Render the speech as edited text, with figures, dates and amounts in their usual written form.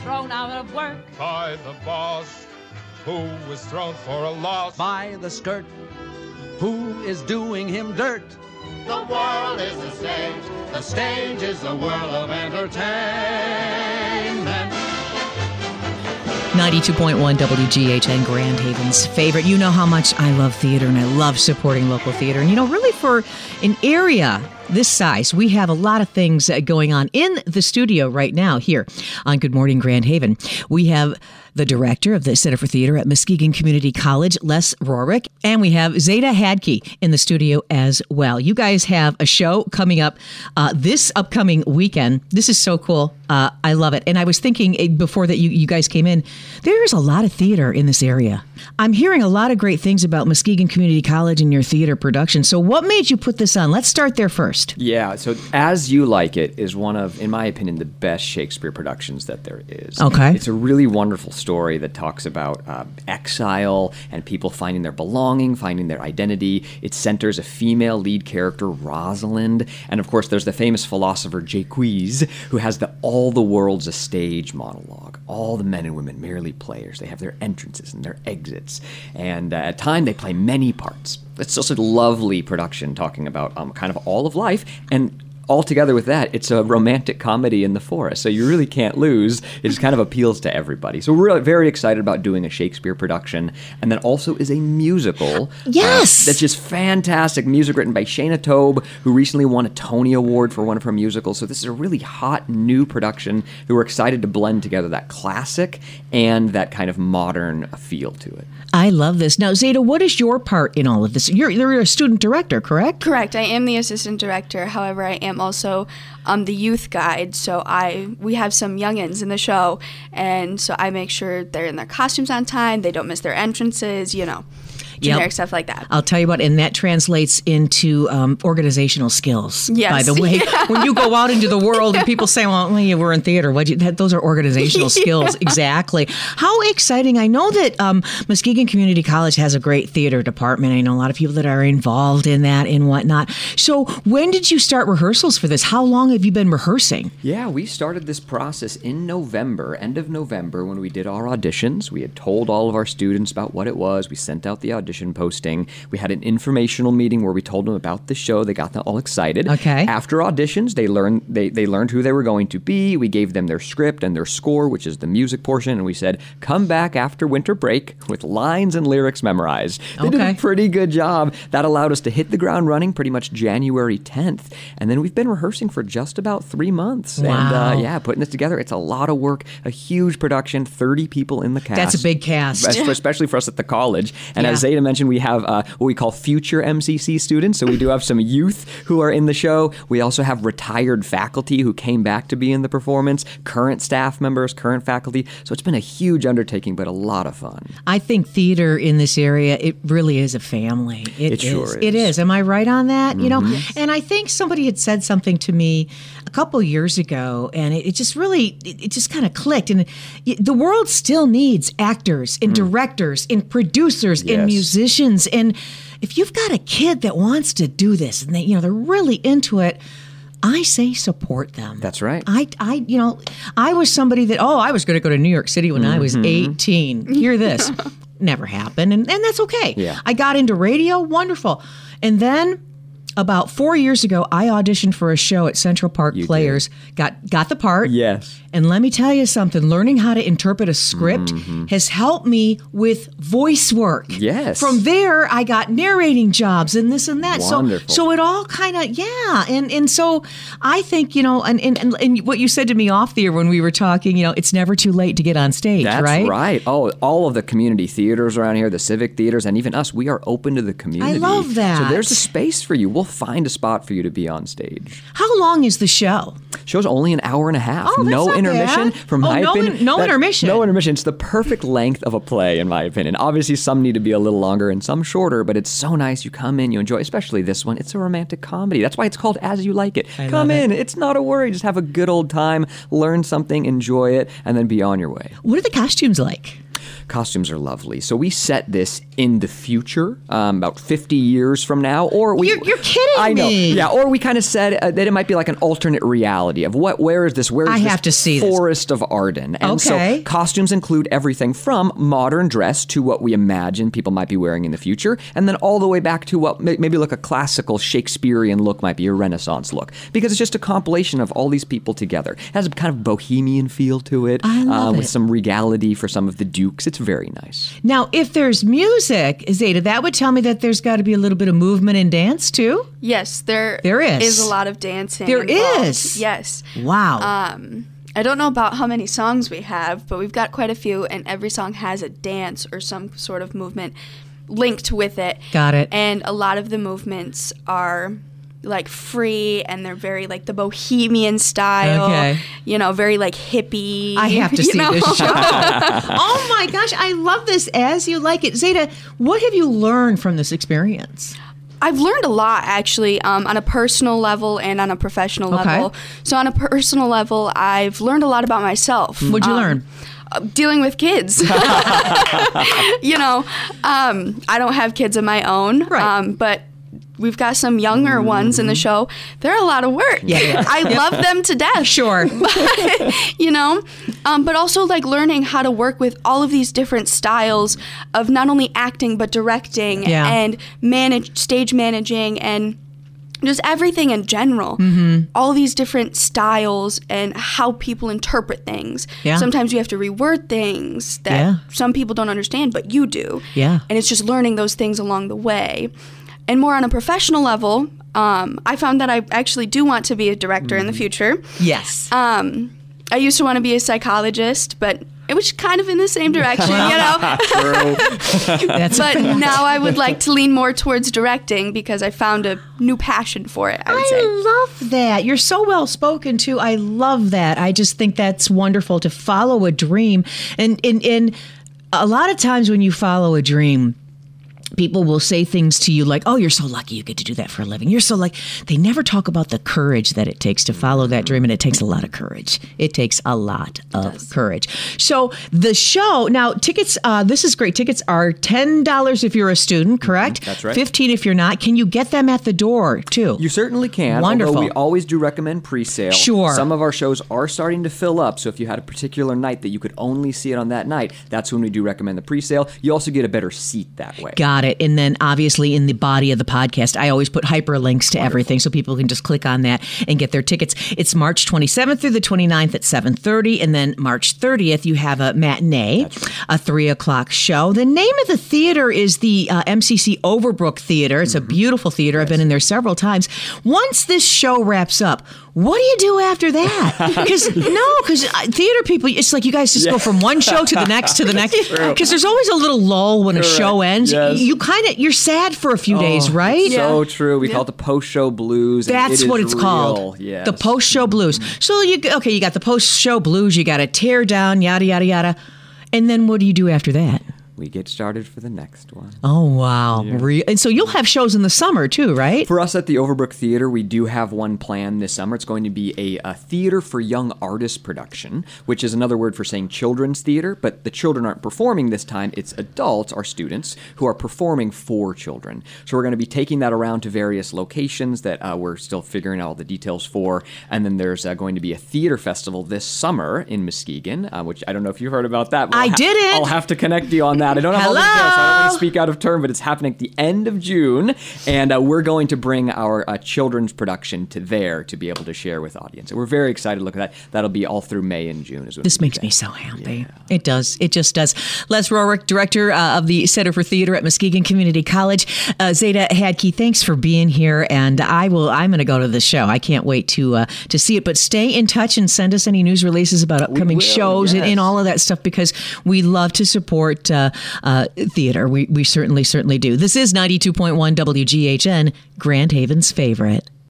thrown out of work. By the boss, who was thrown for a loss. By the skirt, who is doing him dirt. The world is the stage. The stage is the world of entertainment. 92.1 WGHN, Grand Haven's favorite. You know how much I love theater and I love supporting local theater. And, you know, really for an area this size, we have a lot of things going on in the studio right now here on Good Morning Grand Haven. We have the director of the Center for Theater at Muskegon Community College, Les Rorick, and we have Zeta Hadke in the studio as well. You guys have a show coming up this upcoming weekend. This is so cool. I love it. And I was thinking before that you guys came in, there's a lot of theater in this area. I'm hearing a lot of great things about Muskegon Community College and your theater production. So what made you put this on? Let's start there first. Yeah, so As You Like It is one of, in my opinion, the best Shakespeare productions that there is. Okay. It's a really wonderful story that talks about exile and people finding their belonging, finding their identity. It centers a female lead character, Rosalind, and of course there's the famous philosopher Jaques, who has the all the world's a stage monologue. All the men and women merely players. They have their entrances and their exits, and at time they play many parts. It's just a lovely production talking about kind of all of life, and all together with that, it's a romantic comedy in the forest, so you really can't lose. It just kind of appeals to everybody. So we're very excited about doing a Shakespeare production, and then also is a musical. Yes! That's just fantastic. Music written by Shayna Tobe, who recently won a Tony Award for one of her musicals. So this is a really hot, new production who we're excited to blend together that classic and that kind of modern feel to it. I love this. Now, Zeta, what is your part in all of this? You're a student director, correct? Correct. I am the assistant director. However, I am also the youth guide. So we have some youngins in the show, and so I make sure they're in their costumes on time. They don't miss their entrances. You know. Generic stuff like that. I'll tell you what, and that translates into organizational skills. Yes. By the way, when you go out into the world and people say, well, you were in theater, those are organizational skills. Exactly. How exciting. I know that Muskegon Community College has a great theater department. I know a lot of people that are involved in that and whatnot. So when did you start rehearsals for this? How long have you been rehearsing? Yeah, we started this process in November, end of November, when we did our auditions. We had told all of our students about what it was. We sent out the audition posting. We had an informational meeting where we told them about the show. They got them all excited. Okay. After auditions, they learned who they were going to be. We gave them their script and their score, which is the music portion, and we said, come back after winter break with lines and lyrics memorized. They did a pretty good job. That allowed us to hit the ground running pretty much January 10th, and then we've been rehearsing for just about 3 months. Wow. And putting this together, it's a lot of work, a huge production, 30 people in the cast. That's a big cast. Especially for us at the college. And as Zeta mentioned, we have what we call future MCC students. So we do have some youth who are in the show. We also have retired faculty who came back to be in the performance, current staff members, current faculty. So it's been a huge undertaking, but a lot of fun. I think theater in this area, it really is a family. It sure is. It is. Am I right on that? Mm-hmm. You know, and I think somebody had said something to me a couple years ago, and it just really, it just kind of clicked. And the world still needs actors and directors and producers and musicians. And if you've got a kid that wants to do this and they're really into it, I say support them. That's right. I was somebody that, I was going to go to New York City when I was 18. Hear this. Never happened. And that's okay. Yeah. I got into radio. Wonderful. And then about 4 years ago, I auditioned for a show at Central Park Players. Got the part. Yes. And let me tell you something, learning how to interpret a script has helped me with voice work. Yes. From there, I got narrating jobs and this and that. Wonderful. So it all kind of, And so I think, and what you said to me off the air when we were talking, it's never too late to get on stage, That's right? That's right. Oh, all of the community theaters around here, the civic theaters, and even us, we are open to the community. I love that. So there's a space for you. We'll find a spot for you to be on stage. How long is the show? Show's only an hour and a half. Oh, that's not intermission. bad. From my opinion. No intermission. No intermission. It's the perfect length of a play, in my opinion. Obviously, some need to be a little longer and some shorter, but it's so nice. You come in, you enjoy, especially this one. It's a romantic comedy. That's why it's called As You Like It. Come in. It's not a worry. Just have a good old time, learn something, enjoy it, and then be on your way. What are the costumes like? costumes are lovely. So we set this in the future, about 50 years from now. Or You're kidding I know. me. Yeah, or we kind of said that it might be like an alternate reality of where is this? Where is I this have to see this. Forest of Arden? And Okay. so costumes include everything from modern dress to what we imagine people might be wearing in the future, and then all the way back to what maybe like a classical Shakespearean look might be, a Renaissance look. Because it's just a compilation of all these people together. It has a kind of bohemian feel to it, I love with it. some regality for some of the dukes. It's very nice. Now, if there's music, Zeta, that would tell me that there's got to be a little bit of movement and dance too. Yes, there is. a lot of dancing. There involved. is? Yes. Wow. I don't know about how many songs we have, but we've got quite a few, and every song has a dance or some sort of movement linked with it. Got it. And a lot of the movements are like free, and they're very like the bohemian style. Okay. Very like hippie. I have to you see know? this show. Oh my gosh, I love this. As you like it. Zeta, what have you learned from this experience? I've learned a lot, actually, on a personal level and on a professional level. So on a personal level, I've learned a lot about myself. What'd you learn? Dealing with kids. I don't have kids of my own, Right. but we've got some younger ones in the show. They're a lot of work. Yeah. I love them to death. Sure. But also like learning how to work with all of these different styles of not only acting but directing and stage managing and just everything in general. Mm-hmm. All these different styles and how people interpret things. Yeah. Sometimes you have to reword things that some people don't understand, but you do. Yeah. And it's just learning those things along the way. And more on a professional level, I found that I actually do want to be a director in the future. Yes. I used to want to be a psychologist, but it was kind of in the same direction, That's But now I would like to lean more towards directing because I found a new passion for it, I would say. I love that. You're so well spoken too. I love that. I just think that's wonderful to follow a dream. And a lot of times when you follow a dream, people will say things to you like, oh, you're so lucky you get to do that for a living. You're so lucky. They never talk about the courage that it takes to follow that dream, and it takes a lot of courage. It takes a lot of courage. So the show, now tickets, this is great. Tickets are $10 if you're a student, correct? That's right. $15 if you're not. Can you get them at the door too? You certainly can. Wonderful. Although we always do recommend pre-sale. Sure. Some of our shows are starting to fill up, so if you had a particular night that you could only see it on that night, that's when we do recommend the pre-sale. You also get a better seat that way. Got it. And then obviously in the body of the podcast, I always put hyperlinks to everything so people can just click on that and get their tickets. It's March 27th through the 29th at 7:30. And then March 30th, you have a matinee, a 3 o'clock show. The name of the theater is the MCC Overbrook Theater. It's a beautiful theater. I've been in there several times. Once this show wraps up, what do you do after that? Because theater people, it's like you guys just go from one show to the next to the next. Because there's always a little lull when a show ends. Yes. You're sad for a few days, right? So true. We call it the post-show blues. And That's it is what it's real. called. Yes. The post-show blues. So you got the post-show blues. You got to tear down, yada yada yada, and then what do you do after that? We get started for the next one. Oh wow! And so you'll have shows in the summer too, right? For us at the Overbrook Theater, we do have one planned this summer. It's going to be a theater for young artists production, which is another word for saying children's theater, but the children aren't performing this time. It's adults, our students, who are performing for children. So we're going to be taking that around to various locations that we're still figuring out all the details for. And then there's going to be a theater festival this summer in Muskegon, which I don't know if you've heard about that. But I didn't. I'll have to connect you on that. I don't have all the details, so I don't want to speak out of turn, but it's happening at the end of June, and we're going to bring our children's production to there to be able to share with audience. And we're very excited to look at that. That'll be all through May and June. This makes me so happy. Yeah. It does. It just does. Les Rorick, director of the Center for Theater at Muskegon Community College. Zeta Hadke, thanks for being here, and I'm going to go to the show. I can't wait to see it, but stay in touch and send us any news releases about upcoming shows and all of that stuff, because we love to support theater. We certainly do. This is 92.1 WGHN, Grand Haven's favorite.